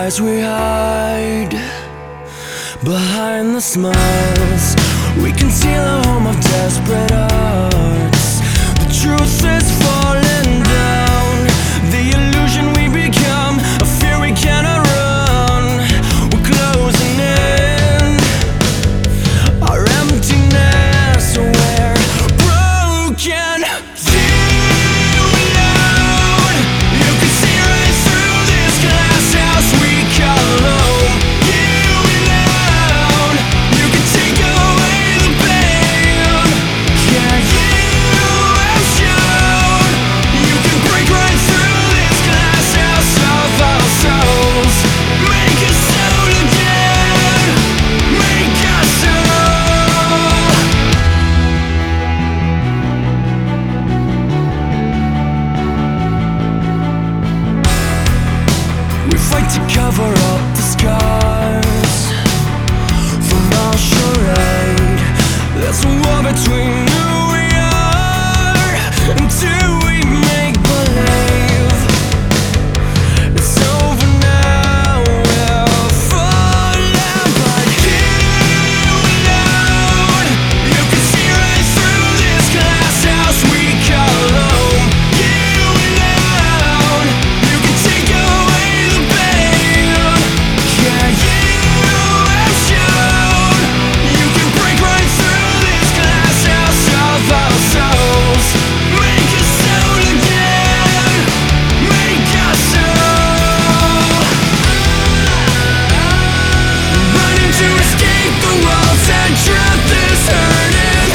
lies we hide behind the smiles. We conceal a home of desperate hearts. The truth is falling down. The illusion we become, a fear we cannot run. We're closing in. Our emptiness, we're broken. You alone, you can see right through this glass house we call home. You alone, you can take away the pain. Yeah, you have shown you can break right through this glass house of our souls. Make us whole again, make us whole. We fight to cover up the scars from our charade. There's a war between who we are and who we make believe. It's over now, we're falling, but you alone, you can see right through this glass house we call home. You alone, you can take away the pain. Yeah, you have shown you can break right through this glass house of our souls. Make us whole again, make us whole. Running to escape the walls and truth is hurting.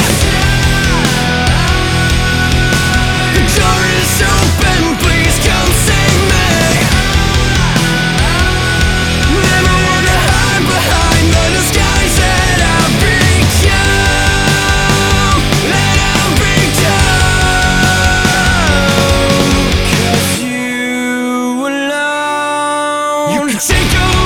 The door is open, please come save me. Never wanna hide behind the disguise that I've become. That I've become. 'Cause you alone, you can take away